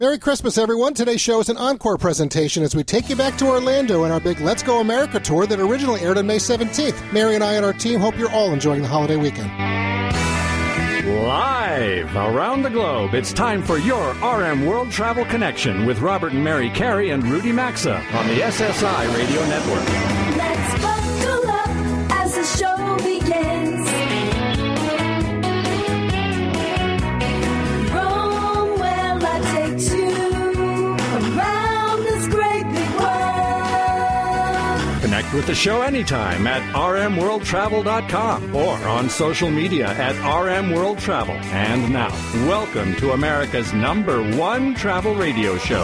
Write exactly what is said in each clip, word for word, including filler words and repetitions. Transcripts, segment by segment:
Merry Christmas, everyone. Today's show is an encore presentation as we take you back to Orlando in our big Let's Go America tour that originally aired on May seventeenth. Mary and I and our team hope you're all enjoying the holiday weekend. Live around the globe, it's time for your R M World Travel Connection with Robert and Mary Carey and Rudy Maxa on the S S I Radio Network. Let's buckle up as the show begins. Connect with the show anytime at r m world travel dot com or on social media at R M World Travel. And now, welcome to America's number one travel radio show.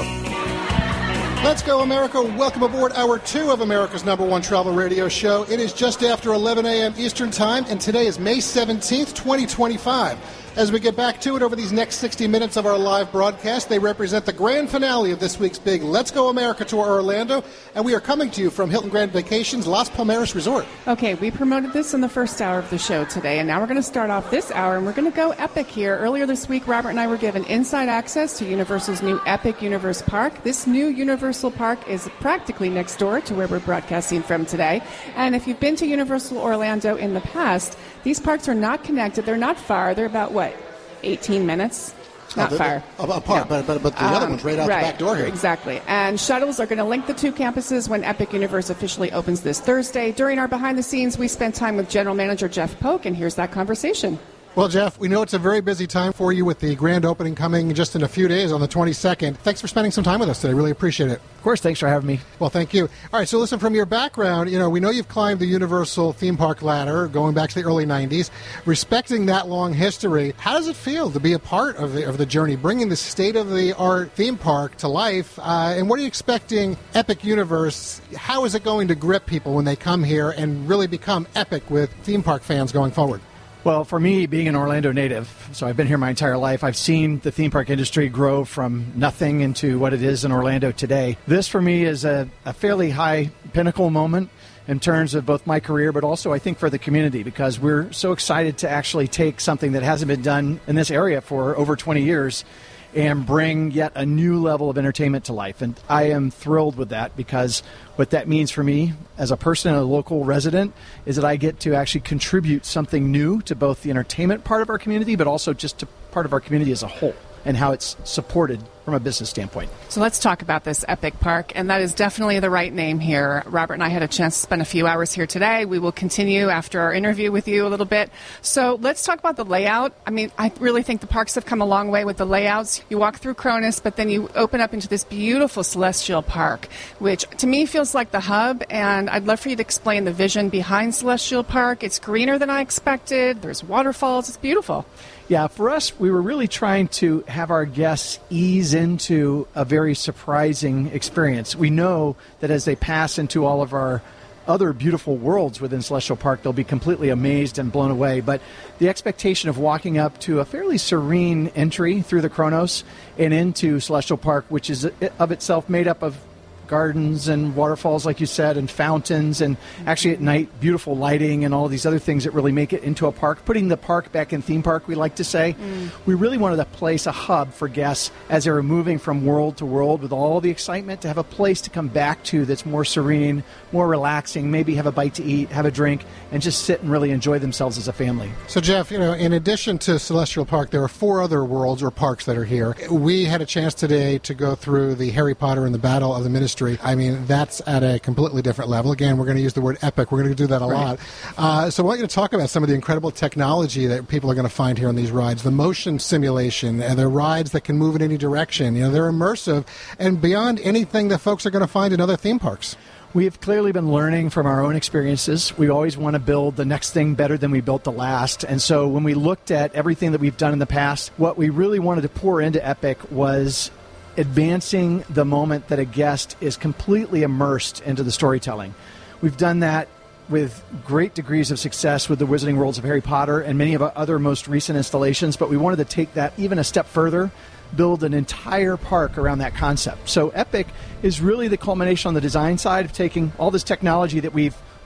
Let's go, America. Welcome aboard hour two of America's number one travel radio show. It is just after eleven a.m. Eastern Time, and today is May seventeenth, twenty twenty-five. As we get back to it over these next sixty minutes of our live broadcast, they represent the grand finale of this week's big Let's Go America Tour Orlando, and we are coming to you from Hilton Grand Vacations Las Palmeras Resort. Okay, we promoted this in the first hour of the show today, and now we're going to start off this hour, and we're going to go epic here. Earlier this week, Robert and I were given inside access to Universal's new Epic Universe Park. This new Universal Park is practically next door to where we're broadcasting from today, and if you've been to Universal Orlando in the past, these parks are not connected. They're not far. They're about, what, eighteen minutes? Not oh, far. Apart, no. but, but, but the um, other one's right out right, the back door here. Exactly. And shuttles are going to link the two campuses when Epic Universe officially opens this Thursday. During our behind the scenes, we spent time with General Manager Jeff Polk, and here's that conversation. Well, Jeff, we know it's a very busy time for you with the grand opening coming just in a few days on the twenty-second. Thanks for spending some time with us today. Really appreciate it. Of course. Thanks for having me. Well, thank you. All right, so listen, from your background, you know, we know you've climbed the Universal theme park ladder going back to the early nineties. Respecting that long history, how does it feel to be a part of the, of the journey, bringing the state-of-the-art theme park to life? Uh, and what are you expecting Epic Universe, how is it going to grip people when they come here and really become epic with theme park fans going forward? Well, for me, being an Orlando native, so I've been here my entire life, I've seen the theme park industry grow from nothing into what it is in Orlando today. This, for me, is a, a fairly high pinnacle moment in terms of both my career, but also I think for the community, because we're so excited to actually take something that hasn't been done in this area for over twenty years and bring yet a new level of entertainment to life. And I am thrilled with that, because what that means for me as a person and a local resident is that I get to actually contribute something new to both the entertainment part of our community, but also just to part of our community as a whole and how it's supported from a business standpoint. So let's talk about this Epic Park, and that is definitely the right name here. Robert and I had a chance to spend a few hours here today. We will continue after our interview with you a little bit. So let's talk about the layout. I mean, I really think the parks have come a long way with the layouts. You walk through Cronus, but then you open up into this beautiful Celestial Park, which to me feels like the hub, and I'd love for you to explain the vision behind Celestial Park. It's greener than I expected. There's waterfalls. It's beautiful. Yeah, for us, we were really trying to have our guests ease into a very surprising experience. We know that as they pass into all of our other beautiful worlds within Celestial Park, they'll be completely amazed and blown away. But the expectation of walking up to a fairly serene entry through the Kronos and into Celestial Park, which is of itself made up of gardens and waterfalls, like you said, and fountains, and actually at night, beautiful lighting and all these other things that really make it into a park. Putting the park back in theme park, we like to say. Mm. We really wanted to place a hub for guests as they were moving from world to world with all the excitement, to have a place to come back to that's more serene, more relaxing, maybe have a bite to eat, have a drink, and just sit and really enjoy themselves as a family. So, Jeff, you know, in addition to Celestial Park, there are four other worlds or parks that are here. We had a chance today to go through the Harry Potter and the Battle of the Ministry. I mean, that's at a completely different level. Again, we're going to use the word epic. We're going to do that a right. lot. Uh, so I want you to talk about some of the incredible technology that people are going to find here on these rides. The motion simulation, and the rides that can move in any direction. You know, they're immersive and beyond anything that folks are going to find in other theme parks. We have clearly been learning from our own experiences. We always want to build the next thing better than we built the last. And so when we looked at everything that we've done in the past, what we really wanted to pour into Epic was advancing the moment that a guest is completely immersed into the storytelling. We've done that with great degrees of success with the Wizarding Worlds of Harry Potter and many of our other most recent installations, but we wanted to take that even a step further, build an entire park around that concept. So Epic is really the culmination on the design side of taking all this technology that we've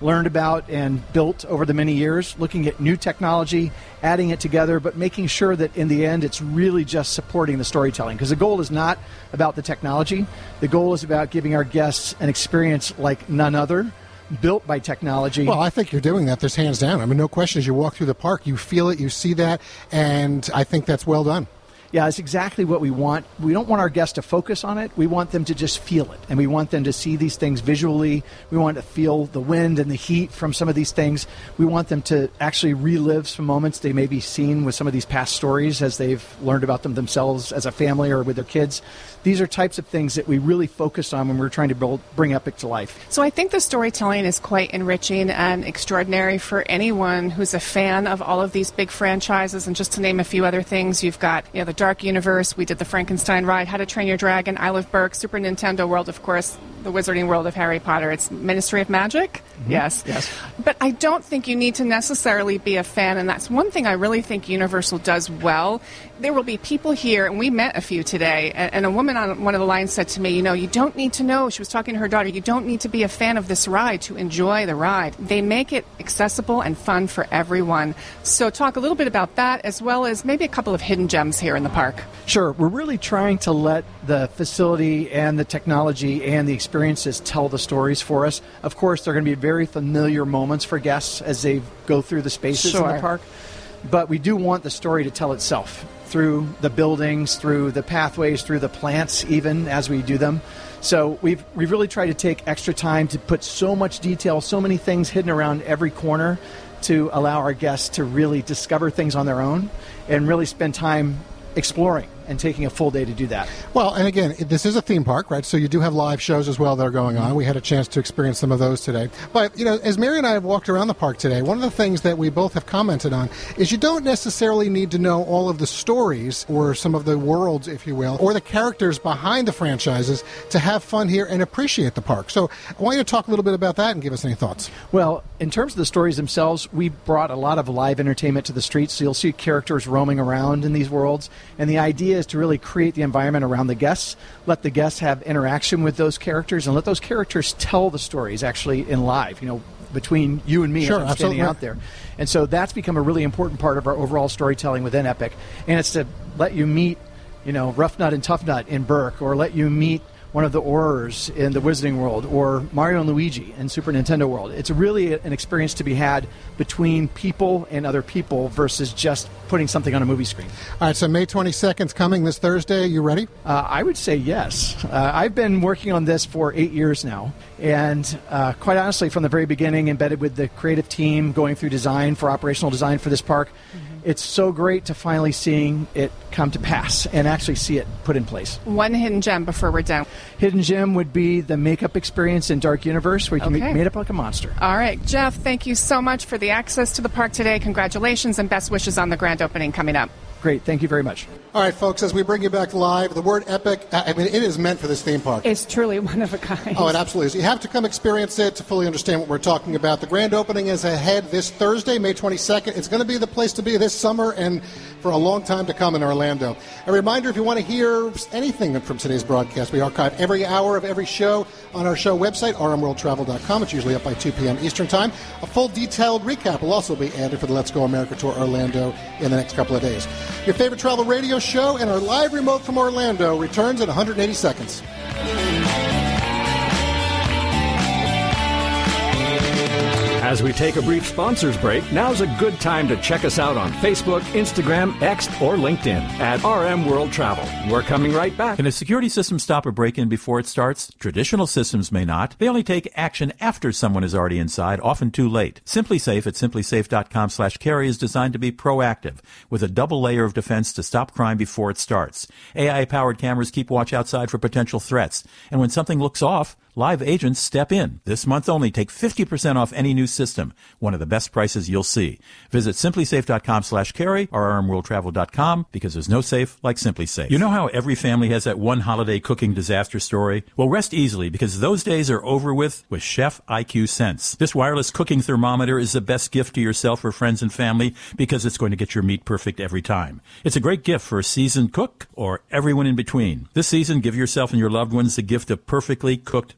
learned about and built over the many years, looking at new technology, adding it together, but making sure that in the end it's really just supporting the storytelling. Because the goal is not about the technology. The goal is about giving our guests an experience like none other, built by technology. Well, I think you're doing that. There's hands down. I mean, no question. As you walk through the park, you feel it, you see that, and I think that's well done. Yeah, it's exactly what we want. We don't want our guests to focus on it. We want them to just feel it. And we want them to see these things visually. We want to feel the wind and the heat from some of these things. We want them to actually relive some moments they may be seen with some of these past stories as they've learned about them themselves as a family or with their kids. These are types of things that we really focus on when we're trying to build, bring Epic to life. So I think the storytelling is quite enriching and extraordinary for anyone who's a fan of all of these big franchises. And just to name a few other things, you've got, you know, the Dark Universe, we did the Frankenstein ride, How to Train Your Dragon, Isle of Berk, Super Nintendo World, of course, the Wizarding World of Harry Potter. It's Ministry of Magic? Mm-hmm. Yes. Yes. But I don't think you need to necessarily be a fan, and that's one thing I really think Universal does well. There will be people here, and we met a few today, and, and a woman on one of the lines said to me, you know, you don't need to know, she was talking to her daughter, you don't need to be a fan of this ride to enjoy the ride. They make it accessible and fun for everyone. So talk a little bit about that, as well as maybe a couple of hidden gems here in the park. Sure. We're really trying to let the facility and the technology and the experiences tell the stories for us. Of course, they're going to be very familiar moments for guests as they go through the spaces Sure. in the park. But we do want the story to tell itself through the buildings, through the pathways, through the plants, even as we do them. So we've we've really tried to take extra time to put so much detail, so many things hidden around every corner to allow our guests to really discover things on their own and really spend time exploring and taking a full day to do that. Well, and again, this is a theme park, right? So you do have live shows as well that are going on. We had a chance to experience some of those today. But, you know, as Mary and I have walked around the park today, one of the things that we both have commented on is you don't necessarily need to know all of the stories or some of the worlds, if you will, or the characters behind the franchises to have fun here and appreciate the park. So I want you to talk a little bit about that and give us any thoughts. Well, in terms of the stories themselves, we brought a lot of live entertainment to the streets, so you'll see characters roaming around in these worlds. And the idea is to really create the environment around the guests, let the guests have interaction with those characters, and let those characters tell the stories actually in live, you know, between you and me sure, as I'm standing out there. And so that's become a really important part of our overall storytelling within Epic. And it's to let you meet, you know, Rough Nut and Tough Nut in Berk, or let you meet one of the Aurors in the Wizarding World, or Mario and Luigi in Super Nintendo World. It's really an experience to be had between people and other people versus just putting something on a movie screen. All right, so May twenty-second is coming this Thursday. You ready? Uh, I would say yes. Uh, I've been working on this for eight years now, and uh, quite honestly, from the very beginning, embedded with the creative team, going through design for operational design for this park, mm-hmm. It's so great to finally seeing it come to pass and actually see it put in place. One hidden gem before we're done. Hidden gem would be the makeup experience in Dark Universe, where you can okay. be made up like a monster. All right, Jeff, thank you so much for the access to the park today. Congratulations and best wishes on the grand opening coming up. Great. Thank you very much. All right, folks, as we bring you back live, the word epic, I mean, it is meant for this theme park. It's truly one of a kind. Oh, it absolutely is. You have to come experience it to fully understand what we're talking about. The grand opening is ahead this Thursday, May twenty-second. It's going to be the place to be this summer and for a long time to come in Orlando. A reminder, if you want to hear anything from today's broadcast, we archive every hour of every show on our show website, r m world travel dot com. It's usually up by two p.m. Eastern Time. A full detailed recap will also be added for the Let's Go America Tour Orlando in the next couple of days. Your favorite travel radio show and our live remote from Orlando returns in one hundred eighty seconds. As we take a brief sponsors break, now's a good time to check us out on Facebook, Instagram, X, or LinkedIn at R M World Travel. We're coming right back. Can a security system stop a break-in before it starts? Traditional systems may not. They only take action after someone is already inside, often too late. SimpliSafe at simply safe dot com slash carry is designed to be proactive, with a double layer of defense to stop crime before it starts. A I-powered cameras keep watch outside for potential threats, and when something looks off, live agents step in. This month only, take fifty percent off any new system. One of the best prices you'll see. Visit simply safe dot com slash carry or r m world travel dot com, because there's no safe like SimpliSafe. You know how every family has that one holiday cooking disaster story? Well, rest easily, because those days are over with with Chef I Q Sense. This wireless cooking thermometer is the best gift to yourself or friends and family, because it's going to get your meat perfect every time. It's a great gift for a seasoned cook or everyone in between. This season, give yourself and your loved ones the gift of perfectly cooked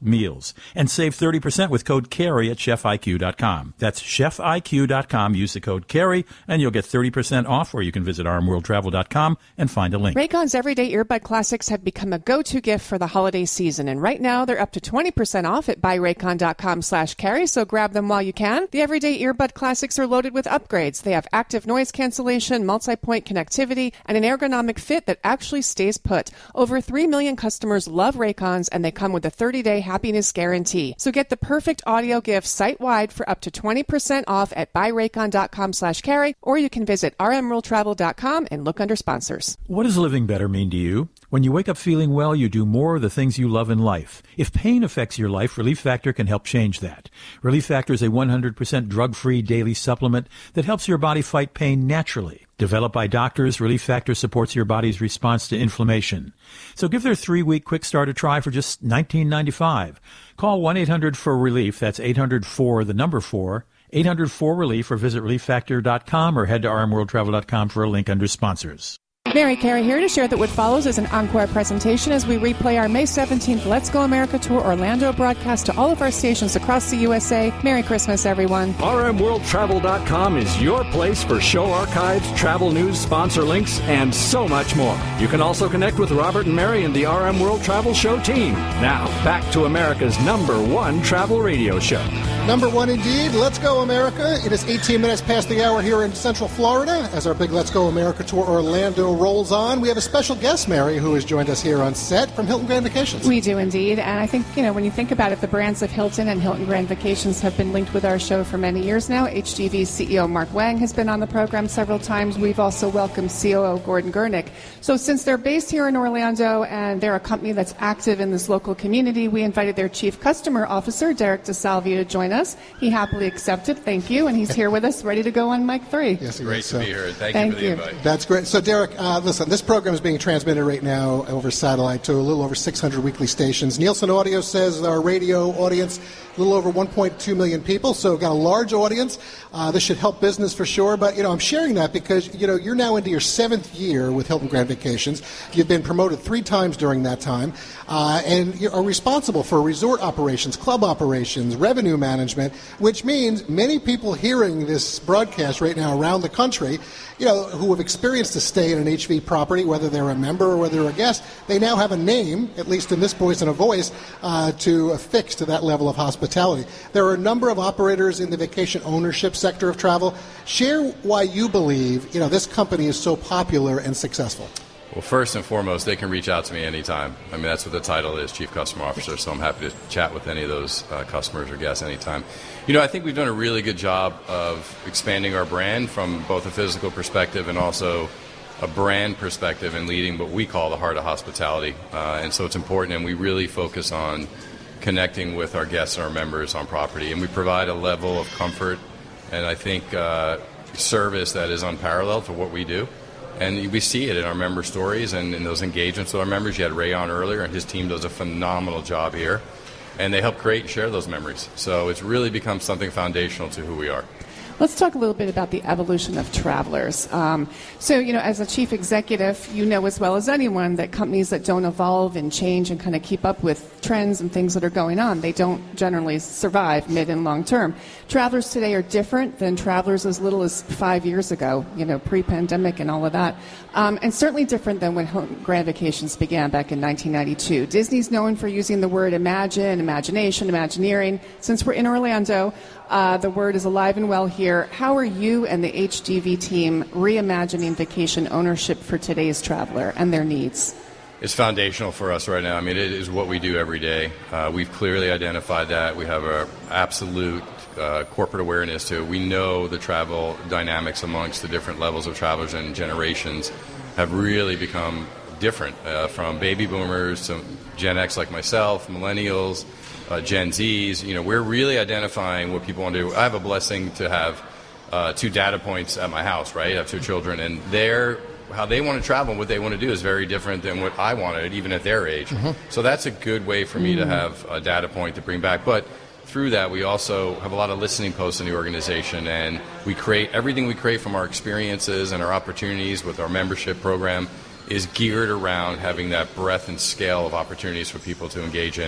meals. And save thirty percent with code CARRY at chef I Q dot com. That's chef I Q dot com. Use the code CARRY, and you'll get thirty percent off, or you can visit R M world travel dot com and find a link. Raycon's everyday earbud classics have become a go-to gift for the holiday season, and right now they're up to twenty percent off at buy raycon dot com slash carry, so grab them while you can. The everyday earbud classics are loaded with upgrades. They have active noise cancellation, multi-point connectivity, and an ergonomic fit that actually stays put. Over three million customers love Raycons, and they come with a thirty-day happiness guarantee. So get the perfect audio gift site-wide for up to twenty percent off at buy raycon dot com slash carry, or you can visit R M world travel dot com and look under sponsors. What does living better mean to you? When you wake up feeling well, you do more of the things you love in life. If pain affects your life, Relief Factor can help change that. Relief Factor is a one hundred percent drug-free daily supplement that helps your body fight pain naturally. Developed by doctors, Relief Factor supports your body's response to inflammation. So give their three-week quick start a try for just nineteen ninety-five. Call one eight hundred four relief, that's eight hundred four, the number four, eight hundred four relief, or visit relief factor dot com or head to R M world travel dot com for a link under sponsors. Mary Carey here to share that what follows is an encore presentation as we replay our May seventeenth Let's Go America Tour Orlando broadcast to all of our stations across the U S A. Merry Christmas, everyone. R M world travel dot com is your place for show archives, travel news, sponsor links, and so much more. You can also connect with Robert and Mary and the R M World Travel Show team. Now, back to America's number one travel radio show. Number one indeed. Let's Go America. It is eighteen minutes past the hour here in Central Florida as our big Let's Go America Tour Orlando rolls on. We have a special guest, Mary, who has joined us here on set from Hilton Grand Vacations. We do indeed. And I think, you know, when you think about it, the brands of Hilton and Hilton Grand Vacations have been linked with our show for many years now. H G V's C E O Mark Wang has been on the program several times. We've also welcomed C O O Gordon Gurnick. So since they're based here in Orlando and they're a company that's active in this local community, we invited their Chief Customer Officer, Derek DeSalvio, to join us. He happily accepted. Thank you. And he's here with us, ready to go on mic three. Yes, he Great is. to So, be here. Thank, thank you for the you. invite. That's great. So, Derek, uh, listen, this program is being transmitted right now over satellite to a little over six hundred weekly stations. Nielsen Audio says our radio audience, a little over one point two million people, so got a large audience. Uh, this should help business for sure. But, you know, I'm sharing that because, you know, you're now into your seventh year with Hilton Grand Vacations. You've been promoted three times during that time, uh, and you are responsible for resort operations, club operations, revenue management, which means many people hearing this broadcast right now around the country, you know, who have experienced a stay in an H V property, whether they're a member or whether they're a guest, they now have a name, at least in this voice and a voice, uh, to affix to that level of hospitality. There are a number of operators in the vacation ownership sector of travel. Share why you believe, you know, this company is so popular and successful. Well, first and foremost, they can reach out to me anytime. I mean, that's what the title is, Chief Customer Officer, so I'm happy to chat with any of those uh, customers or guests anytime. You know, I think we've done a really good job of expanding our brand from both a physical perspective and also a brand perspective and leading what we call the heart of hospitality. Uh, and so it's important, and we really focus on connecting with our guests and our members on property. And we provide a level of comfort and I think uh, service that is unparalleled for what we do. And we see it in our member stories and in those engagements with our members. You had Ray on earlier, and his team does a phenomenal job here. And they help create and share those memories. So it's really become something foundational to who we are. Let's talk a little bit about the evolution of travelers. Um, so, you know, as a chief executive, you know as well as anyone that companies that don't evolve and change and kind of keep up with trends and things that are going on, they don't generally survive mid and long term. Travelers today are different than travelers as little as five years ago, you know, pre-pandemic and all of that. Um, and certainly different than when Hilton Grand Vacations began back in nineteen ninety-two. Disney's known for using the word imagine, imagination, imagineering. Since we're in Orlando, uh, the word is alive and well here. How are you and the H G V team reimagining vacation ownership for today's traveler and their needs? It's foundational for us right now. I mean, it is what we do every day. Uh, we've clearly identified that. We have an absolute uh, corporate awareness to it. We know the travel dynamics amongst the different levels of travelers and generations have really become different, uh, from baby boomers to Gen X like myself, millennials, uh, Gen Zs. You know, we're really identifying what people want to do. I have a blessing to have uh, two data points at my house, right? I have two children, and they're how they want to travel and what they want to do is very different than what I wanted, even at their age. Mm-hmm. So that's a good way for me mm-hmm. to have a data point to bring back. But through that, we also have a lot of listening posts in the organization, and we create everything we create from our experiences and our opportunities with our membership program is geared around having that breadth and scale of opportunities for people to engage in.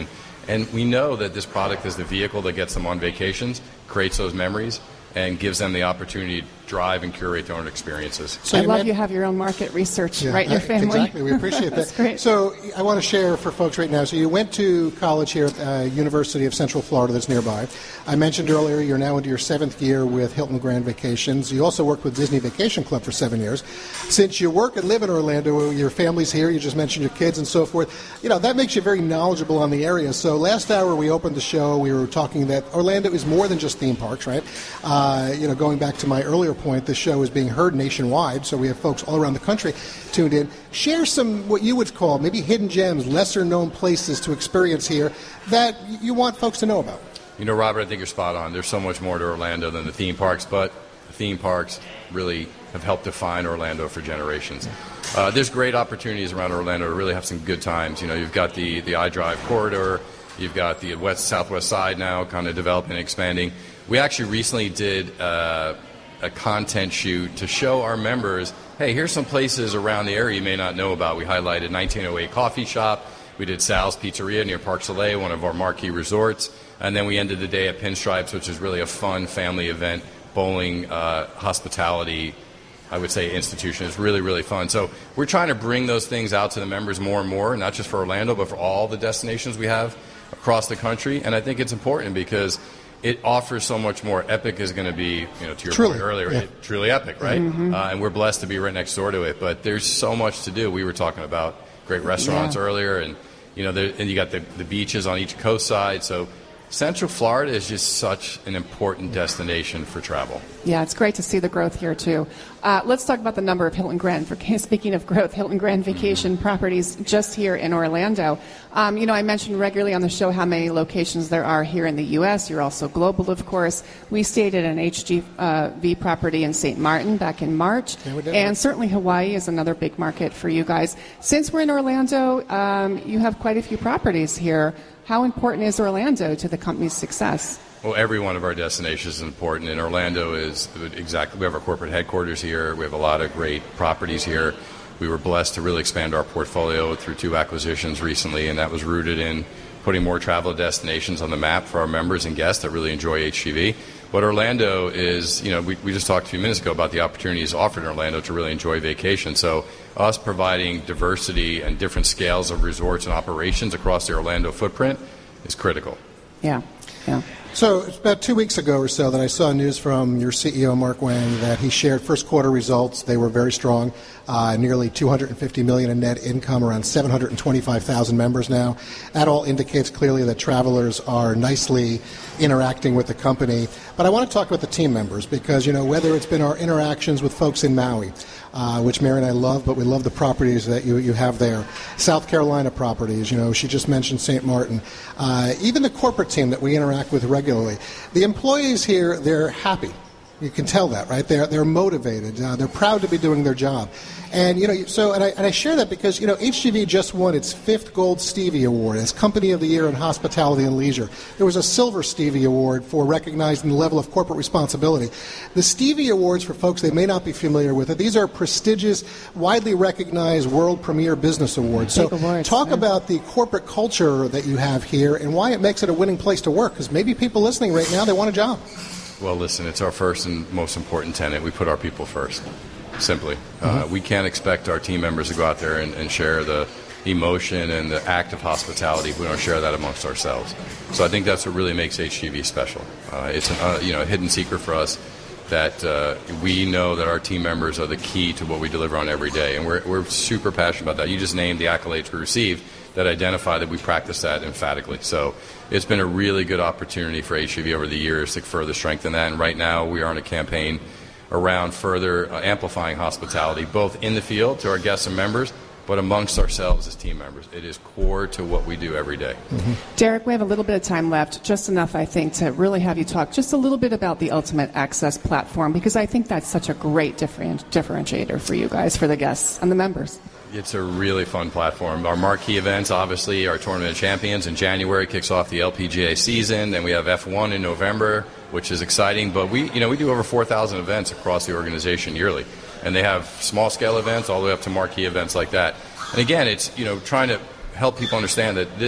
And we know that this product is the vehicle that gets them on vacations, creates those memories, and gives them the opportunity to drive and curate their own experiences. So I you love met, you have your own market research yeah, right in your family. Exactly, we appreciate that. That's great. So I want to share for folks right now, so you went to college here at uh, University of Central Florida that's nearby. I mentioned earlier you're now into your seventh year with Hilton Grand Vacations. You also worked with Disney Vacation Club for seven years. Since you work and live in Orlando, your family's here, you just mentioned your kids and so forth, you know, that makes you very knowledgeable on the area. So last hour we opened the show, we were talking that Orlando is more than just theme parks, right? Uh, you know, going back to my earlier point, this show is being heard nationwide, so we have folks all around the country tuned in. Share some, what you would call, maybe hidden gems, lesser-known places to experience here that you want folks to know about. You know, Robert, I think you're spot on. There's so much more to Orlando than the theme parks, but the theme parks really have helped define Orlando for generations. Uh, there's great opportunities around Orlando to really have some good times. You know, you've got the, the iDrive corridor, you've got the west southwest side now kind of developing and expanding. We actually recently did uh, a content shoot to show our members, hey, here's some places around the area you may not know about. We highlighted nineteen oh eight Coffee Shop. We did Sal's Pizzeria near Park Soleil, one of our marquee resorts. And then we ended the day at Pinstripes, which is really a fun family event, bowling, uh, hospitality, I would say, institution. It's really, really fun. So we're trying to bring those things out to the members more and more, not just for Orlando, but for all the destinations we have across the country. And I think it's important because it offers so much more. Epic is going to be, you know, to your truly, point earlier, yeah. it, truly epic, right? Mm-hmm. Uh, and we're blessed to be right next door to it. But there's so much to do. We were talking about great restaurants yeah. earlier, and you know, there, and you got the, the beaches on each coast side. So Central Florida is just such an important destination for travel. Yeah, it's great to see the growth here, too. Uh, let's talk about the number of Hilton Grand. Speaking of growth, Hilton Grand Vacation properties just here in Orlando. Um, you know, I mentioned regularly on the show how many locations there are here in the U S. You're also global, of course. We stayed at an H G V property in Saint Martin back in March. Yeah, and certainly Hawaii is another big market for you guys. Since we're in Orlando, um, you have quite a few properties here. How important is Orlando to the company's success? Well, every one of our destinations is important, and Orlando is exactly. We have our corporate headquarters here. We have a lot of great properties here. We were blessed to really expand our portfolio through two acquisitions recently, and that was rooted in putting more travel destinations on the map for our members and guests that really enjoy H G V. But Orlando is, you know, we, we just talked a few minutes ago about the opportunities offered in Orlando to really enjoy vacation. So us providing diversity and different scales of resorts and operations across the Orlando footprint is critical. Yeah, yeah. So it's about two weeks ago or so that I saw news from your C E O, Mark Wang, that he shared first quarter results. They were very strong, uh, nearly two hundred fifty million dollars in net income, around seven hundred twenty-five thousand members now. That all indicates clearly that travelers are nicely interacting with the company. But I want to talk about the team members because, you know, whether it's been our interactions with folks in Maui, Uh, which Mary and I love, but we love the properties that you you have there. South Carolina properties, you know, she just mentioned Saint Martin. Uh, even the corporate team that we interact with regularly. The employees here, they're happy. You can tell that, right? They're they're motivated. Uh, they're proud to be doing their job. And, you know, so, and I, and I share that because, you know, H G V just won its fifth Gold Stevie Award as Company of the Year in Hospitality and Leisure. There was a Silver Stevie Award for recognizing the level of corporate responsibility. The Stevie Awards, for folks that may not be familiar with it, these are prestigious, widely recognized world premier business awards. So awards, talk yeah. about the corporate culture that you have here and why it makes it a winning place to work, because maybe people listening right now, they want a job. Well, listen, it's our first and most important tenet. We put our people first, simply. Mm-hmm. Uh, we can't expect our team members to go out there and, and share the emotion and the act of hospitality if we don't share that amongst ourselves. So I think that's what really makes H G V special. Uh, it's an, uh, you know, a hidden secret for us that uh, we know that our team members are the key to what we deliver on every day, and we're, we're super passionate about that. You just named the accolades we received that identify that we practice that emphatically. So it's been a really good opportunity for H G V over the years to further strengthen that, and right now we are on a campaign around further uh, amplifying hospitality, both in the field to our guests and members, but amongst ourselves as team members. It is core to what we do every day. Mm-hmm. Derek, we have a little bit of time left, just enough, I think, to really have you talk just a little bit about the Ultimate Access platform, because I think that's such a great different, differentiator for you guys, for the guests and the members. It's a really fun platform. Our marquee events, obviously, our Tournament of Champions in January kicks off the L P G A season. Then we have F one in November, which is exciting. But we, you know, we do over four thousand events across the organization yearly. And they have small-scale events all the way up to marquee events like that. And again, it's, you know, trying to help people understand that this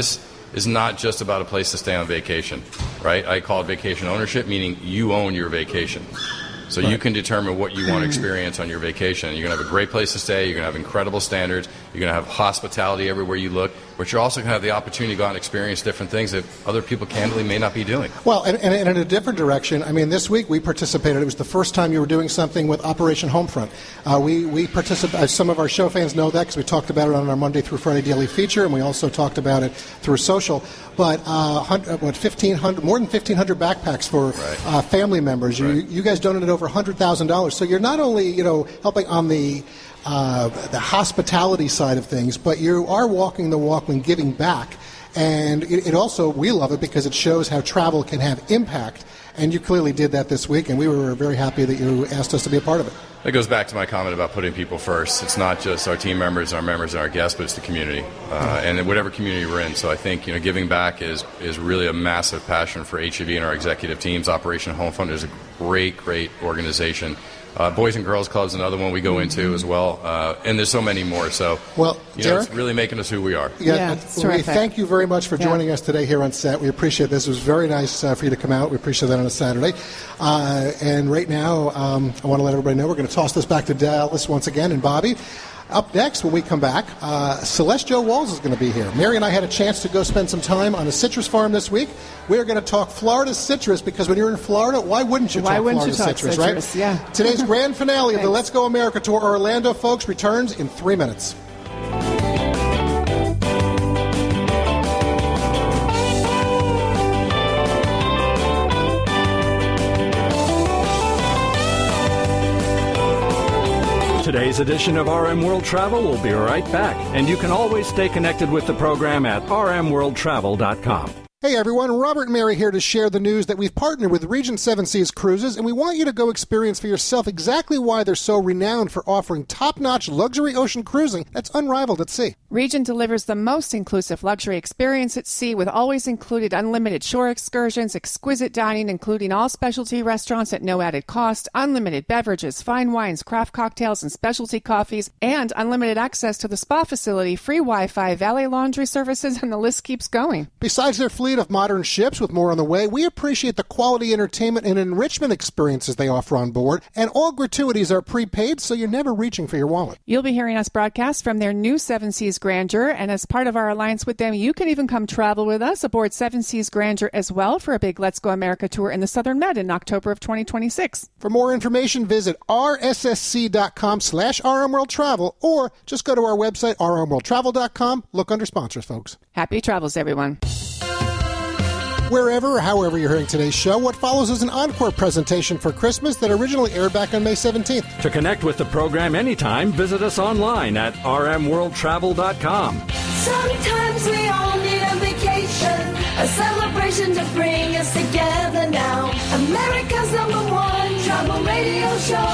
is not just about a place to stay on vacation, right? I call it vacation ownership, meaning you own your vacation. So right. you can determine what you want to experience on your vacation. You're going to have a great place to stay. You're going to have incredible standards. You're going to have hospitality everywhere you look. But you're also going to have the opportunity to go out and experience different things that other people candidly may not be doing. Well, and, and, and in a different direction, I mean, this week we participated. It was the first time you were doing something with Operation Homefront. Uh, we we participated. Some of our show fans know that because we talked about it on our Monday through Friday daily feature, and we also talked about it through social. But uh, what fifteen hundred, more than fifteen hundred backpacks for right. uh, family members. Right. You you guys donated over one hundred thousand dollars. So you're not only you know helping on the uh, the hospitality side of things, but you are walking the walk when giving back. And it, it also, we love it because it shows how travel can have impact. And you clearly did that this week, and we were very happy that you asked us to be a part of it. It goes back to my comment about putting people first. It's not just our team members, our members, and our guests, but it's the community, uh, and whatever community we're in. So I think you know, giving back is is really a massive passion for H E B and our executive teams. Operation Homefront is a great, great organization. Uh, Boys and Girls Club's another one we go into as well, uh, and there's so many more. So, well, you Derek, know, it's really making us who we are. Yeah, yeah uh, we thank you very much for yeah. joining us today here on set. We appreciate this. It was very nice uh, for you to come out. We appreciate that on a Saturday. Uh, and right now, um, I want to let everybody know we're going to toss this back to Dallas once again and Bobby. Up next, when we come back, uh, Celeste Jo Walls is going to be here. Mary and I had a chance to go spend some time on a citrus farm this week. We are going to talk Florida citrus because when you're in Florida, why wouldn't you why talk wouldn't Florida you talk citrus, citrus, right? Yeah. Today's grand finale of the Let's Go America Tour Orlando, folks, returns in three minutes. Today's edition of R M World Travel will be right back, and you can always stay connected with the program at r m world travel dot com. Hey everyone, Robert and Mary here to share the news that we've partnered with Regent Seven Seas Cruises, and we want you to go experience for yourself exactly why they're so renowned for offering top-notch luxury ocean cruising that's unrivaled at sea. Regent delivers the most inclusive luxury experience at sea with always included unlimited shore excursions, exquisite dining, including all specialty restaurants at no added cost, unlimited beverages, fine wines, craft cocktails, and specialty coffees, and unlimited access to the spa facility, free Wi-Fi, valet laundry services, and the list keeps going. Besides their fleet of modern ships with more on the way, we appreciate the quality entertainment and enrichment experiences they offer on board, and all gratuities are prepaid, so you're never reaching for your wallet. You'll be hearing us broadcast from their new Seven Seas Grandeur, and as part of our alliance with them, you can even come travel with us aboard Seven Seas Grandeur as well for a big Let's Go America tour in the Southern Med in October of twenty twenty-six. For more information, visit r s s c dot com slash r m world travel, or just go to our website, r m world travel dot com. Look under sponsors, folks. Happy travels, everyone. Wherever or however you're hearing today's show, what follows is an encore presentation for Christmas that originally aired back on May seventeenth. To connect with the program anytime, visit us online at r m world travel dot com. Sometimes we all need a vacation, a celebration to bring us together now. America's number one travel radio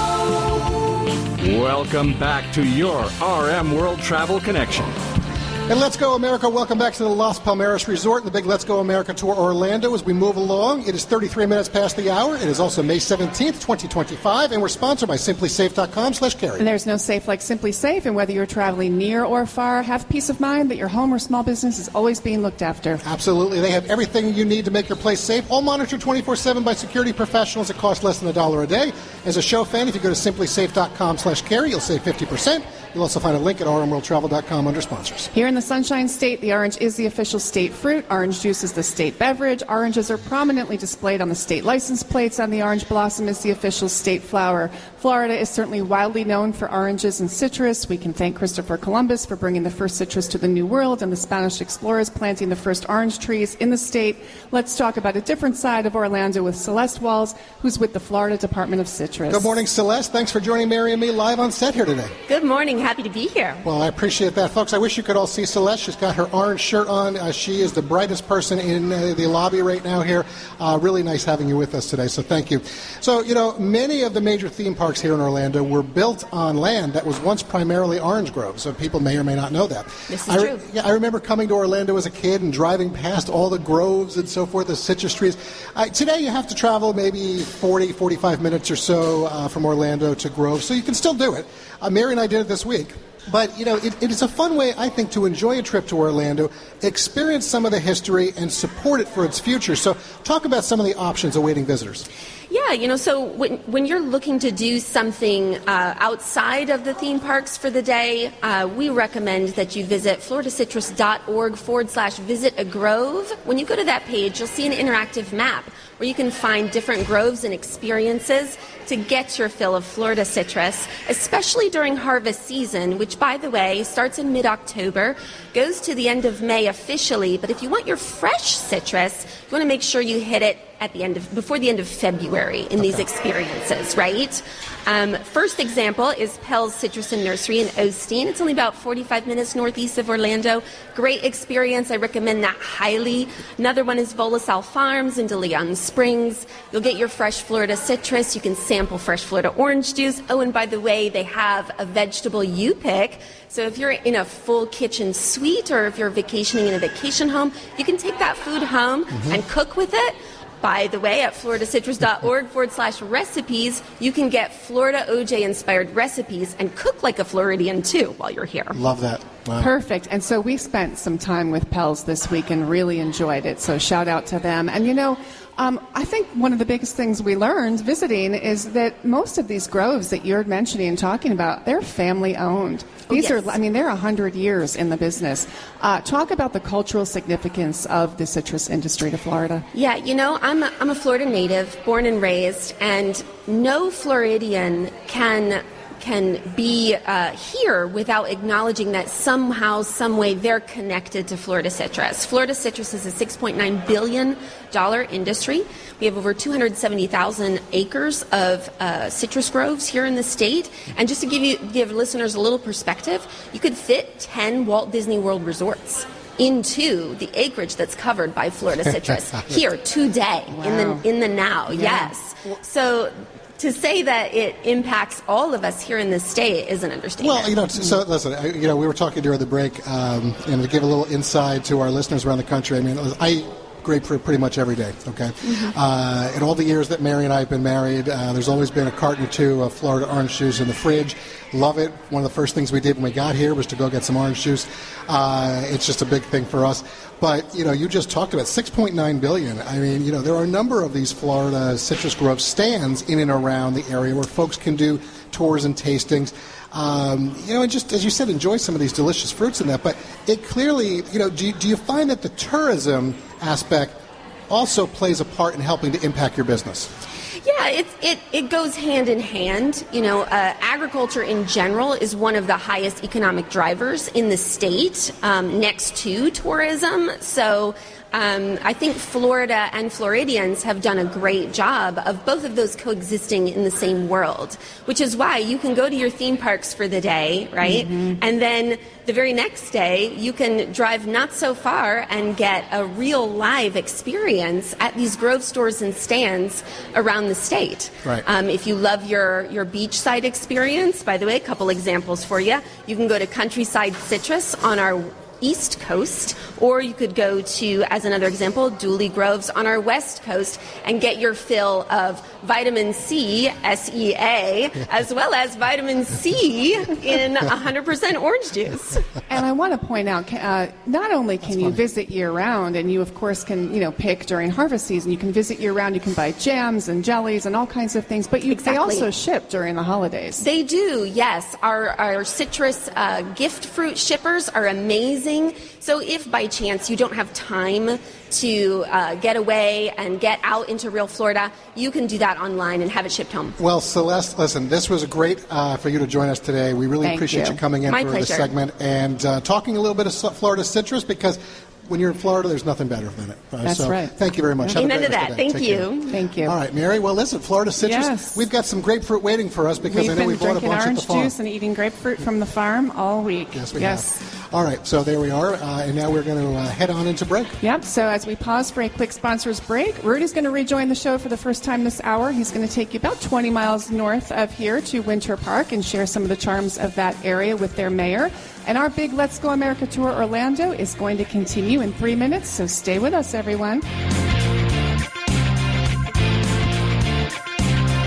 show. Welcome back to your R M World Travel Connection. And Let's Go America, welcome back to the Las Palmeras Resort and the big Let's Go America Tour Orlando as we move along. It is thirty-three minutes past the hour. It is also May seventeenth, twenty twenty-five, and we're sponsored by simply safe dot com slash carry. And there's no safe like Simply Safe, and whether you're traveling near or far, have peace of mind that your home or small business is always being looked after. Absolutely. They have everything you need to make your place safe, all monitored twenty-four seven by security professionals. It costs less than a dollar a day. As a show fan, if you go to simply safe dot com slash carry, you'll save fifty percent. You'll also find a link at r m world travel dot com under sponsors. Here in the Sunshine State, the orange is the official state fruit. Orange juice is the state beverage. Oranges are prominently displayed on the state license plates, and the orange blossom is the official state flower. Florida is certainly widely known for oranges and citrus. We can thank Christopher Columbus for bringing the first citrus to the New World and the Spanish explorers planting the first orange trees in the state. Let's talk about a different side of Orlando with Celeste Walls, who's with the Florida Department of Citrus. Good morning, Celeste. Thanks for joining Mary and me live on set here today. Good morning. Happy to be here. Well, I appreciate that, folks. I wish you could all see Celeste. She's got her orange shirt on. Uh, she is the brightest person in uh, the lobby right now here. Uh, really nice having you with us today, so thank you. So, you know, many of the major theme parks here in Orlando were built on land that was once primarily orange groves, so people may or may not know that. This is I re- true. Yeah, I remember coming to Orlando as a kid and driving past all the groves and so forth, the citrus trees. Uh, today you have to travel maybe forty, forty-five minutes or so uh, from Orlando to Grove, so you can still do it. Uh, Mary and I did it this week. But, you know, it, it is a fun way, I think, to enjoy a trip to Orlando, experience some of the history, and support it for its future. So talk about some of the options awaiting visitors. Yeah, you know, so when, when you're looking to do something uh, outside of the theme parks for the day, uh, we recommend that you visit floridasitrus.org forward slash visit a grove. When you go to that page, you'll see an interactive map where you can find different groves and experiences to get your fill of Florida citrus, especially during harvest season, which, by the way, starts in mid-October, goes to the end of May officially. But if you want your fresh citrus, you want to make sure you hit it at the end of before the end of February in okay. these experiences, right? Um, first example is Pell's Citrus and Nursery in Osteen. It's only about forty-five minutes northeast of Orlando. Great experience. I recommend that highly. Another one is Volasal Farms in De Leon Springs. You'll get your fresh Florida citrus. You can sample fresh Florida orange juice. Oh, and by the way, they have a vegetable you pick. So if you're in a full kitchen suite or if you're vacationing in a vacation home, you can take that food home mm-hmm. and cook with it. By the way, at floridasitrus.org forward slash recipes, you can get Florida O J-inspired recipes and cook like a Floridian, too, while you're here. Love that. Wow. Perfect. And so we spent some time with Pell's this week and really enjoyed it. So shout out to them. And, you know, um, I think one of the biggest things we learned visiting is that most of these groves that you're mentioning and talking about, they're family-owned. These oh, yes. are, I mean, they're one hundred years in the business. Uh, talk about the cultural significance of the citrus industry to Florida. Yeah, you know, I'm a, I'm a Florida native, born and raised, and no Floridian can can be uh, here without acknowledging that somehow, some way, they're connected to Florida citrus. Florida citrus is a six point nine billion dollars industry. We have over two hundred seventy thousand acres of uh, citrus groves here in the state. And just to give you give listeners a little perspective, you could fit ten Walt Disney World resorts into the acreage that's covered by Florida citrus here today, wow. in the in the now. Yeah. Yes. So to say that it impacts all of us here in this state is an understatement. Well, you know, so listen, I, you know, we were talking during the break, um, and to give a little insight to our listeners around the country. I mean, I grapefruit pretty much every day, okay? Mm-hmm. Uh, in all the years that Mary and I have been married, uh, there's always been a carton or two of Florida orange juice in the fridge. Love it. One of the first things we did when we got here was to go get some orange juice. Uh, it's just a big thing for us. But, you know, you just talked about six point nine billion dollars. I mean, you know, there are a number of these Florida citrus grove stands in and around the area where folks can do tours and tastings. Um, you know, and just, as you said, enjoy some of these delicious fruits in that. But it clearly, you know, do you, do you find that the tourism aspect also plays a part in helping to impact your business? Yeah, it, it, it goes hand in hand. You know, uh, agriculture in general is one of the highest economic drivers in the state, um, next to tourism. So um, I think Florida and Floridians have done a great job of both of those coexisting in the same world, which is why you can go to your theme parks for the day, right? Mm-hmm. And then the very next day, you can drive not so far and get a real live experience at these grove stores and stands around the state. Right. Um, if you love your, your beachside experience, by the way, a couple examples for you. You can go to Countryside Citrus on our East Coast, or you could go to, as another example, Dooley Groves on our West Coast and get your fill of vitamin C, S E A, as well as vitamin C in one hundred percent orange juice. And I want to point out, uh, not only can That's you funny. visit year-round, and you, of course, can, you know, pick during harvest season. You can visit year-round. You can buy jams and jellies and all kinds of things, but you, Exactly. they also ship during the holidays. They do, yes. Our, our citrus uh, gift fruit shippers are amazing. So if by chance you don't have time to uh, get away and get out into real Florida, you can do that online and have it shipped home. Well, Celeste, listen, this was great uh, for you to join us today. We really Thank appreciate you. you coming in My for pleasure. this segment and uh, talking a little bit of Florida citrus, because when you're in Florida, there's nothing better than it. Uh, That's so right. Thank you very much. Have a Amen great to rest that. of the day. Thank Take you. care. Thank you. All right, Mary. Well, listen, Florida citrus. Yes. We've got some grapefruit waiting for us because We've I know been we bought a drinking bunch at orange the farm. juice and eating grapefruit from the farm all week. Yes, we yes. have. All right, so there we are, uh, and now we're going to uh, head on into break. Yep, so as we pause for a quick sponsors break, Rudy's going to rejoin the show for the first time this hour. He's going to take you about twenty miles north of here to Winter Park and share some of the charms of that area with their mayor. And our big Let's Go America Tour Orlando is going to continue in three minutes, so stay with us, everyone.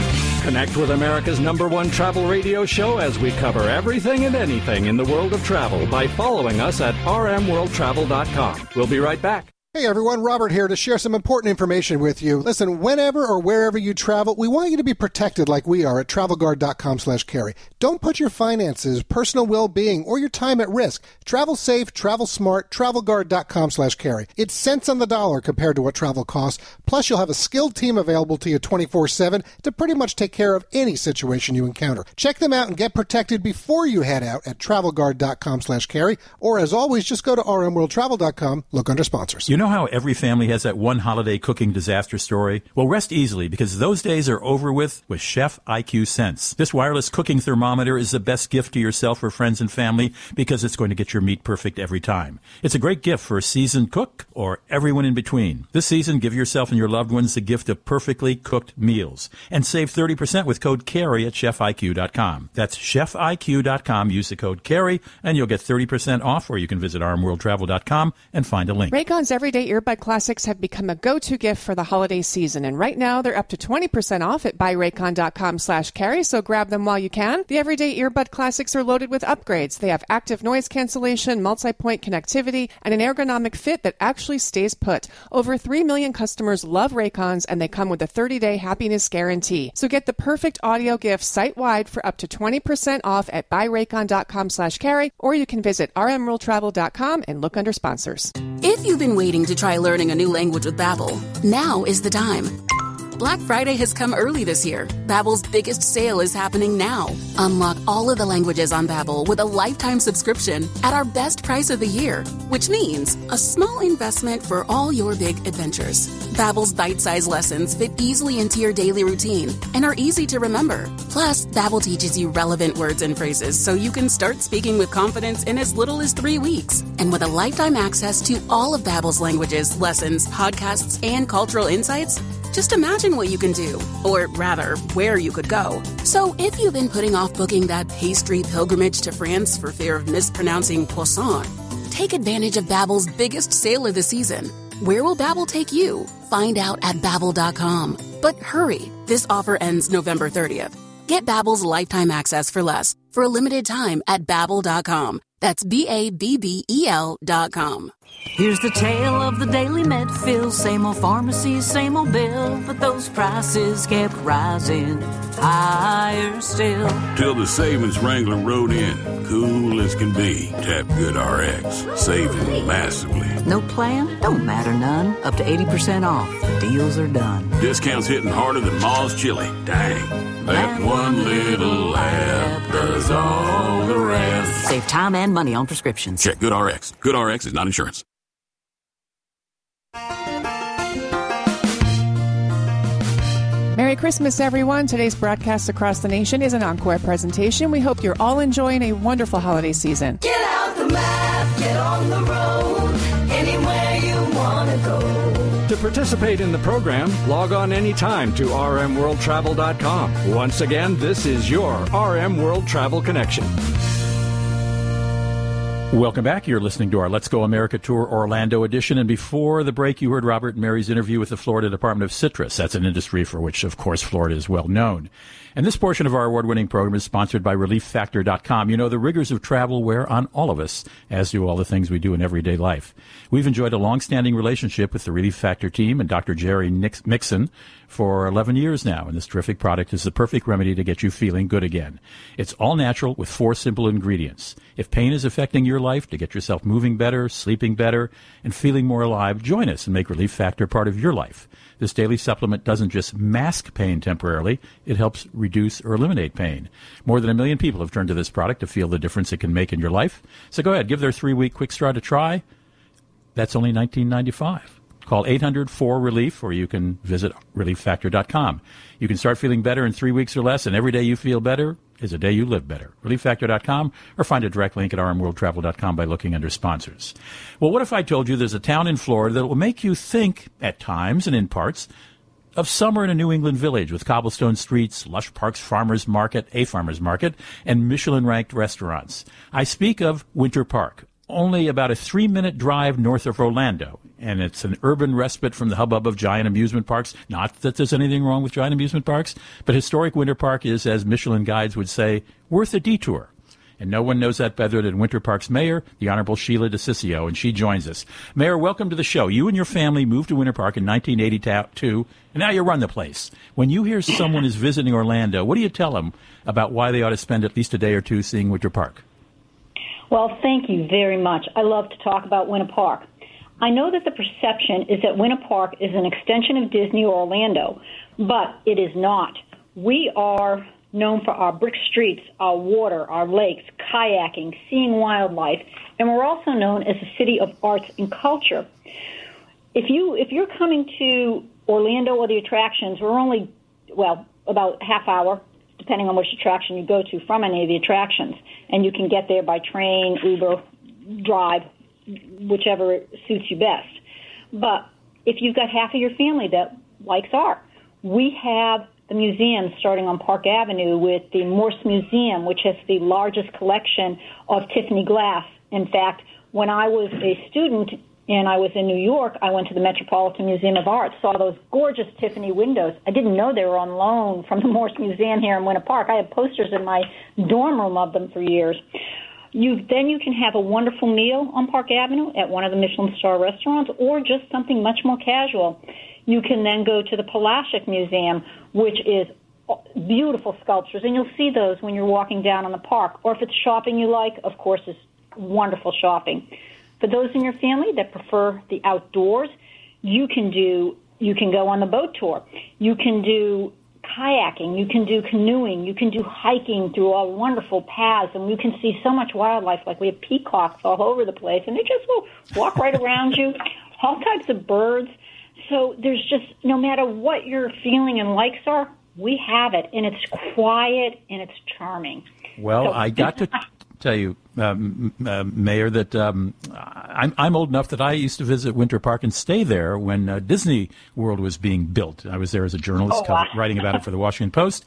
Connect with America's number one travel radio show as we cover everything and anything in the world of travel by following us at r m world travel dot com. We'll be right back. Hey everyone, Robert here to share some important information with you. Listen, whenever or wherever you travel, we want you to be protected like we are at travel guard dot com slash carry. Don't put your finances, personal well-being, or your time at risk. Travel safe, travel smart, travel guard dot com slash carry. It's cents on the dollar compared to what travel costs. Plus, you'll have a skilled team available to you twenty-four seven to pretty much take care of any situation you encounter. Check them out and get protected before you head out at travel guard dot com slash carry. Or as always, just go to r m world travel dot com, look under sponsors. You know how every family has that one holiday cooking disaster story? Well, rest easily because those days are over with with Chef I Q Sense. This wireless cooking thermometer is the best gift to yourself or friends and family because it's going to get your meat perfect every time. It's a great gift for a seasoned cook or everyone in between. This season, give yourself and your loved ones the gift of perfectly cooked meals and save thirty percent with code CARRY at chef I Q dot com. That's chef I Q dot com. Use the code CARRY and you'll get thirty percent off, or you can visit r m world travel dot com and find a link. Raycon's everyday earbud classics have become a go-to gift for the holiday season, and right now they're up to twenty percent off at buy raycon dot com slash carry, so grab them while you can. The everyday earbud classics are loaded with upgrades. They have active noise cancellation, multi-point connectivity, and an ergonomic fit that actually stays put. Over three million customers love Raycons, and they come with a thirty-day happiness guarantee. So get the perfect audio gift site-wide for up to twenty percent off at buy raycon dot com slash carry, or you can visit r m world travel dot com and look under sponsors. If you've been waiting to try learning a new language with Babbel, now is the time. Black Friday has come early this year. Babbel's biggest sale is happening now. Unlock all of the languages on Babbel with a lifetime subscription at our best price of the year, which means a small investment for all your big adventures. Babbel's bite-sized lessons fit easily into your daily routine and are easy to remember. Plus, Babbel teaches you relevant words and phrases so you can start speaking with confidence in as little as three weeks. And with a lifetime access to all of Babbel's languages, lessons, podcasts, and cultural insights, just imagine what you can do, or rather, where you could go. So if you've been putting off booking that pastry pilgrimage to France for fear of mispronouncing poisson, take advantage of Babbel's biggest sale of the season. Where will Babbel take you? Find out at babbel dot com. But hurry, this offer ends November thirtieth. Get Babbel's lifetime access for less for a limited time at babbel dot com. That's B A B B E L dot com. Here's the tale of the daily Medfield. Same old pharmacy, same old bill, but those prices kept rising higher still. Till the savings Wrangler rode in, cool as can be. Tap GoodRx, saving massively. No plan? Don't matter none. Up to eighty percent off. The deals are done. Discounts hitting harder than Ma's chili. Dang. That one little app does all the rest. Save time and money on prescriptions. Check GoodRx. GoodRx is not insurance. Merry Christmas, everyone. Today's broadcast across the nation is an encore presentation. We hope you're all enjoying a wonderful holiday season. Get out the map, get on the road, anywhere you want to go. To participate in the program, log on anytime to r m world travel dot com. Once again, this is your R M World Travel Connection. Welcome back. You're listening to our Let's Go America Tour Orlando edition. And before the break, you heard Robert and Mary's interview with the Florida Department of Citrus. That's an industry for which, of course, Florida is well known. And this portion of our award-winning program is sponsored by relief factor dot com. You know, the rigors of travel wear on all of us, as do all the things we do in everyday life. We've enjoyed a long-standing relationship with the Relief Factor team and Doctor Jerry Nix- Mixon for eleven years now, and this terrific product is the perfect remedy to get you feeling good again. It's all natural with four simple ingredients. If pain is affecting your life, to get yourself moving better, sleeping better, and feeling more alive, join us and make Relief Factor part of your life. This daily supplement doesn't just mask pain temporarily, it helps reduce or eliminate pain. More than a million people have turned to this product to feel the difference it can make in your life. So go ahead, give their three-week quick start a try. That's only nineteen ninety-five dollars. Call eight hundred four relief, or you can visit relief factor dot com. You can start feeling better in three weeks or less, and every day you feel better is a day you live better. relief factor dot com, or find a direct link at r m world travel dot com by looking under sponsors. Well, what if I told you there's a town in Florida that will make you think, at times and in parts, of summer in a New England village with cobblestone streets, lush parks, farmers market, a farmers market, and Michelin-ranked restaurants. I speak of Winter Park, only about a three-minute drive north of Orlando, and it's an urban respite from the hubbub of giant amusement parks. Not that there's anything wrong with giant amusement parks, but historic Winter Park is, as Michelin guides would say, worth a detour. And no one knows that better than Winter Park's mayor, the Honorable Sheila DeCiccio, and she joins us. Mayor, welcome to the show. You and your family moved to Winter Park in nineteen eighty-two, and now you run the place. When you hear someone is visiting Orlando, what do you tell them about why they ought to spend at least a day or two seeing Winter Park? Well, thank you very much. I love to talk about Winter Park. I know that the perception is that Winter Park is an extension of Disney or Orlando, but it is not. We are known for our brick streets, our water, our lakes, kayaking, seeing wildlife, and we're also known as a city of arts and culture. If you if you're coming to Orlando or the attractions, we're only, well, about half hour, depending on which attraction you go to, from any of the attractions, and you can get there by train, Uber, drive, whichever suits you best. But if you've got half of your family that likes art, we have the museum starting on Park Avenue with the Morse Museum, which has the largest collection of Tiffany glass. In fact, when I was a student and I was in New York, I went to the Metropolitan Museum of Art, saw those gorgeous Tiffany windows. I didn't know they were on loan from the Morse Museum here in Winter Park. I had posters in my dorm room of them for years. You, then you can have a wonderful meal on Park Avenue at one of the Michelin star restaurants, or just something much more casual. You can then go to the Pulaski Museum, which is beautiful sculptures, and you'll see those when you're walking down in the park. Or if it's shopping you like, of course, it's wonderful shopping. For those in your family that prefer the outdoors, you can do you can go on the boat tour. You can do kayaking. You can do canoeing. You can do hiking through all wonderful paths, and you can see so much wildlife. Like we have peacocks all over the place, and they just will walk right around you. All types of birds. So there's just, no matter what your feeling and likes are, we have it, and it's quiet and it's charming. Well, so, I got to tell you, um, uh, Mayor, that um, I'm, I'm old enough that I used to visit Winter Park and stay there when uh, Disney World was being built. I was there as a journalist, oh, wow. cover, writing about it for the Washington Post,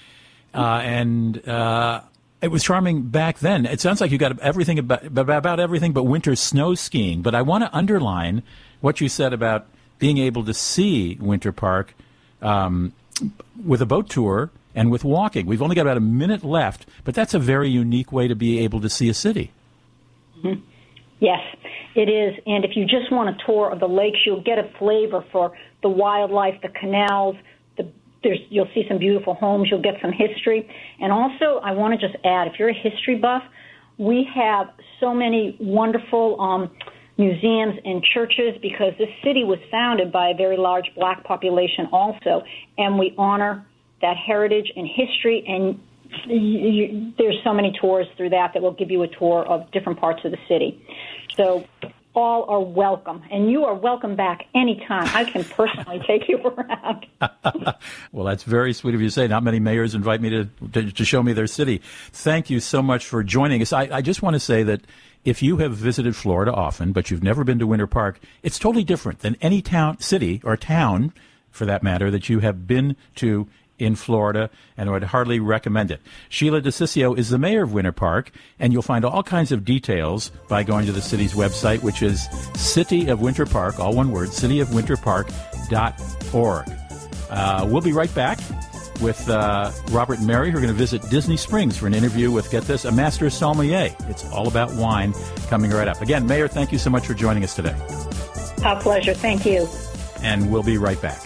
uh, and uh, it was charming back then. It sounds like you got everything about, about everything but winter snow skiing. But I want to underline what you said about being able to see Winter Park um, with a boat tour and with walking. We've only got about a minute left, but that's a very unique way to be able to see a city. Mm-hmm. Yes, it is. And if you just want a tour of the lakes, you'll get a flavor for the wildlife, the canals. The, there's, you'll see some beautiful homes. You'll get some history. And also, I want to just add, if you're a history buff, we have so many wonderful um, museums and churches, because this city was founded by a very large black population also, and we honor that heritage and history, and you, you, there's so many tours through that that will give you a tour of different parts of the city. So all are welcome, and you are welcome back anytime. I can personally take you around. Well, that's very sweet of you to say. Not many mayors invite me to, to, to show me their city. Thank you so much for joining us. I, I just want to say that if you have visited Florida often, but you've never been to Winter Park, it's totally different than any town, city, or town, for that matter, that you have been to in Florida, and I would hardly recommend it. Sheila DeCiccio is the mayor of Winter Park, and you'll find all kinds of details by going to the city's website, which is City of Winter Park, all one word, city of winter park dot org. Uh, we'll be right back with uh, Robert and Mary, who are going to visit Disney Springs for an interview with, get this, a master sommelier. It's all about wine, coming right up. Again, Mayor, thank you so much for joining us today. Our pleasure. Thank you. And we'll be right back.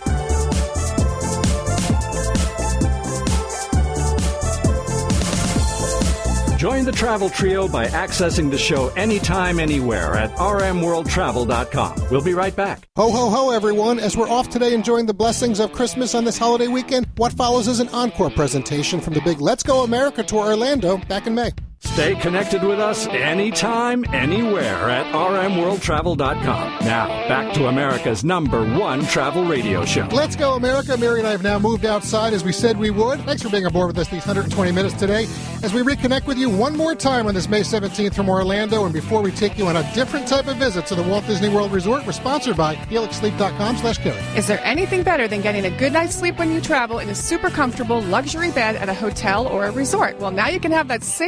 Join the Travel Trio by accessing the show anytime, anywhere at r m world travel dot com. We'll be right back. Ho, ho, ho, everyone. As we're off today enjoying the blessings of Christmas on this holiday weekend, what follows is an encore presentation from the big Let's Go America tour Orlando back in May. Stay connected with us anytime, anywhere at r m world travel dot com. Now, back to America's number one travel radio show. Let's go, America. Mary and I have now moved outside as we said we would. Thanks for being aboard with us these one hundred twenty minutes today as we reconnect with you one more time on this May seventeenth from Orlando. And before we take you on a different type of visit to the Walt Disney World Resort, we're sponsored by helix sleep dot com slash Carrie. Is there anything better than getting a good night's sleep when you travel in a super comfortable luxury bed at a hotel or a resort? Well, now you can have that same level of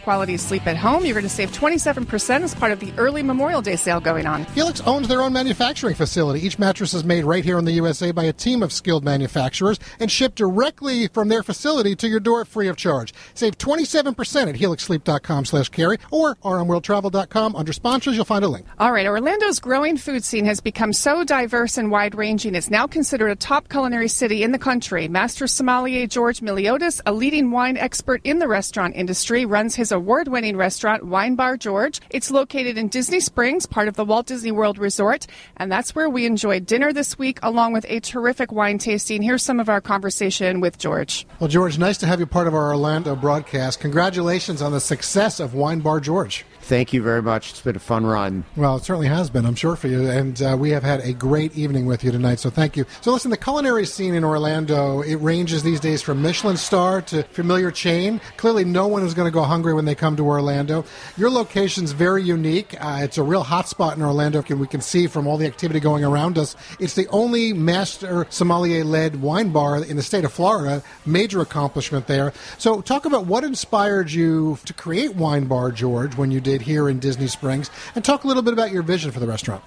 quality sleep at home, you're going to save twenty-seven percent as part of the early Memorial Day sale going on. Helix owns their own manufacturing facility. Each mattress is made right here in the U S A by a team of skilled manufacturers and shipped directly from their facility to your door free of charge. Save twenty-seven percent at helix sleep dot com slash carry or r m world travel dot com. Under sponsors, you'll find a link. All right, Orlando's growing food scene has become so diverse and wide-ranging, it's now considered a top culinary city in the country. Master sommelier George Miliotis, a leading wine expert in the restaurant industry, runs his award-winning restaurant, Wine Bar George. It's located in Disney Springs, part of the Walt Disney World Resort, and that's where we enjoyed dinner this week, along with a terrific wine tasting. Here's some of our conversation with George. Well, George, nice to have you part of our Orlando broadcast. Congratulations on the success of Wine Bar George. Thank you very much. It's been a fun run. Well, it certainly has been, I'm sure, for you. And uh, we have had a great evening with you tonight, so thank you. So listen, the culinary scene in Orlando, it ranges these days from Michelin star to familiar chain. Clearly, no one is going to go hungry when they come to Orlando. Your location's very unique. Uh, it's a real hot spot in Orlando. We can see from all the activity going around us. It's the only master sommelier-led wine bar in the state of Florida. Major accomplishment there. So talk about what inspired you to create Wine Bar George when you did here in Disney Springs, and talk a little bit about your vision for the restaurant.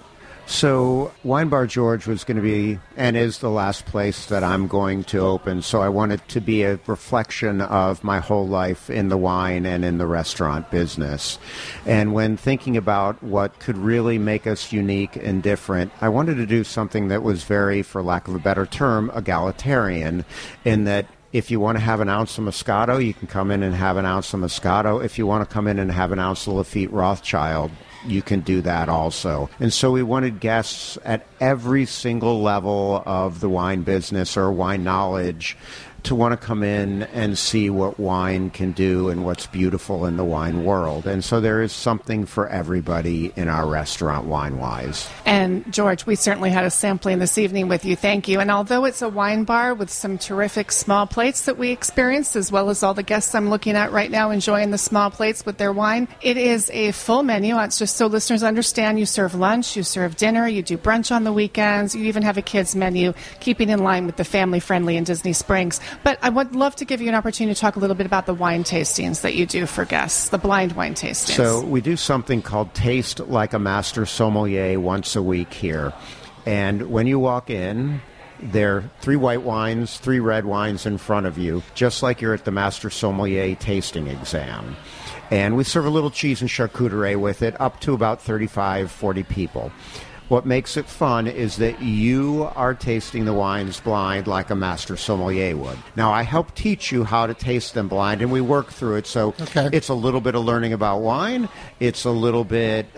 So Wine Bar George was going to be and is the last place that I'm going to open, so I wanted to be a reflection of my whole life in the wine and in the restaurant business. And when thinking about what could really make us unique and different, I wanted to do something that was very, for lack of a better term, egalitarian, in that if you want to have an ounce of Moscato, you can come in and have an ounce of Moscato. If you want to come in and have an ounce of Lafite Rothschild, you can do that also. And so we wanted guests at every single level of the wine business or wine knowledge to want to come in and see what wine can do and what's beautiful in the wine world. And so there is something for everybody in our restaurant, wine-wise. And, George, we certainly had a sampling this evening with you. Thank you. And although it's a wine bar with some terrific small plates that we experienced, as well as all the guests I'm looking at right now enjoying the small plates with their wine, it is a full menu. It's just so listeners understand, you serve lunch, you serve dinner, you do brunch on the weekends, you even have a kids menu, keeping in line with the family-friendly in Disney Springs. But I would love to give you an opportunity to talk a little bit about the wine tastings that you do for guests, the blind wine tastings. So we do something called Taste Like a Master Sommelier once a week here. And when you walk in, there are three white wines, three red wines in front of you, just like you're at the Master Sommelier tasting exam. And we serve a little cheese and charcuterie with it, up to about thirty-five, forty people. What makes it fun is that you are tasting the wines blind like a master sommelier would. Now, I help teach you how to taste them blind, and we work through it. So okay. It's a little bit of learning about wine. It's a little bit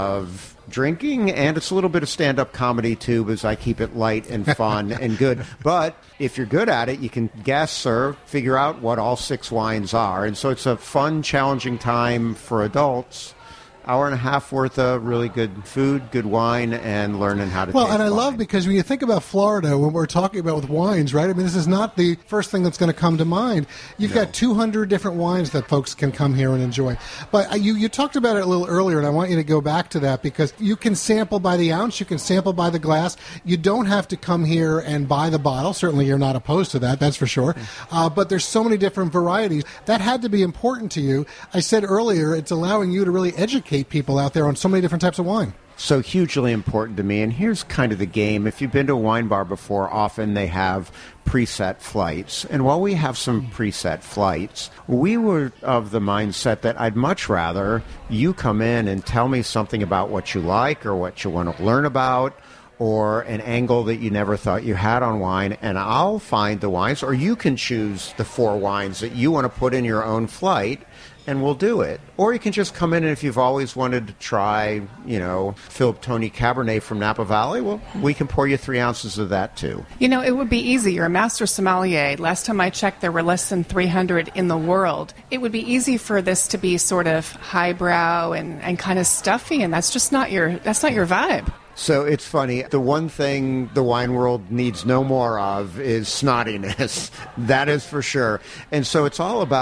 of drinking, and it's a little bit of stand-up comedy, too, because I keep it light and fun and good. But if you're good at it, you can guess or figure out what all six wines are. And so it's a fun, challenging time for adults. Hour and a half worth of really good food, good wine, and learning how to well, taste and I wine. love because when you think about Florida, when we're talking about with wines, right? I mean, this is not the first thing that's going to come to mind. You've no. got two hundred different wines that folks can come here and enjoy. But you, you talked about it a little earlier, and I want you to go back to that because you can sample by the ounce, you can sample by the glass. You don't have to come here and buy the bottle. Certainly you're not opposed to that, that's for sure. Uh, but there's so many different varieties. That had to be important to you. I said earlier, it's allowing you to really educate people out there on so many different types of wine. So hugely important to me. And here's kind of the game. If you've been to a wine bar before, often they have preset flights. And while we have some preset flights, we were of the mindset that I'd much rather you come in and tell me something about what you like or what you want to learn about, or an angle that you never thought you had on wine, and I'll find the wines, or you can choose the four wines that you want to put in your own flight, and we'll do it. Or you can just come in, and if you've always wanted to try, you know, Philip Tony Cabernet from Napa Valley, well, we can pour you three ounces of that, too. You know, it would be easy. You're a master sommelier. Last time I checked, there were less than three hundred in the world. It would be easy for this to be sort of highbrow and, and kind of stuffy, and that's just not your, that's not your vibe. So it's funny. The one thing the wine world needs no more of is snottiness. That is for sure. And so it's all about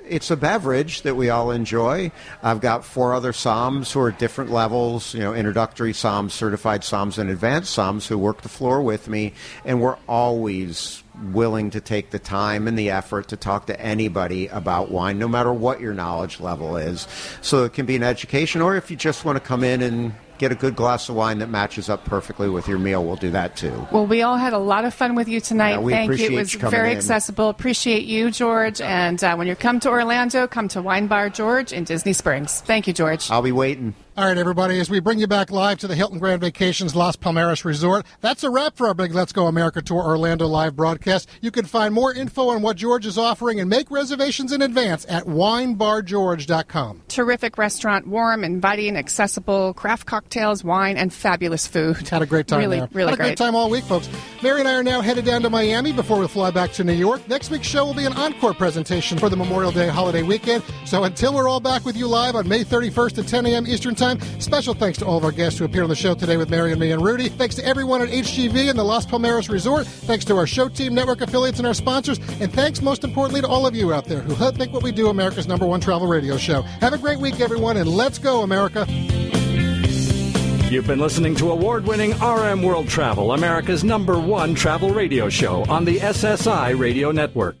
it's a beverage that we all enjoy. I've got four other somms who are at different levels, you know, introductory somms, certified somms, and advanced somms who work the floor with me, and we're always willing to take the time and the effort to talk to anybody about wine, no matter what your knowledge level is. So it can be an education, or if you just want to come in and get a good glass of wine that matches up perfectly with your meal, we'll do that too. Well, we all had a lot of fun with you tonight. Yeah, we Thank you. appreciate It was you coming very in. accessible. Appreciate you, George. And uh, when you come to Orlando, come to Wine Bar George in Disney Springs. Thank you, George. I'll be waiting. All right, everybody, as we bring you back live to the Hilton Grand Vacations Las Palmeras Resort, that's a wrap for our big Let's Go America Tour Orlando live broadcast. You can find more info on what George is offering and make reservations in advance at wine bar george dot com. Terrific restaurant, warm, inviting, accessible, craft cocktails, wine, and fabulous food. Had a great time really, there. Really Had a great. great time all week, folks. Mary and I are now headed down to Miami before we fly back to New York. Next week's show will be an encore presentation for the Memorial Day holiday weekend. So until we're all back with you live on May thirty-first at ten a.m. Eastern Time, special thanks to all of our guests who appeared on the show today with Mary and me and Rudy. Thanks to everyone at H G V and the Las Palmeras Resort. Thanks to our show team, network affiliates, and our sponsors. And thanks, most importantly, to all of you out there who help make what we do America's number one travel radio show. Have a great week, everyone, and let's go, America. You've been listening to award-winning R M World Travel, America's number one travel radio show on the S S I Radio Network.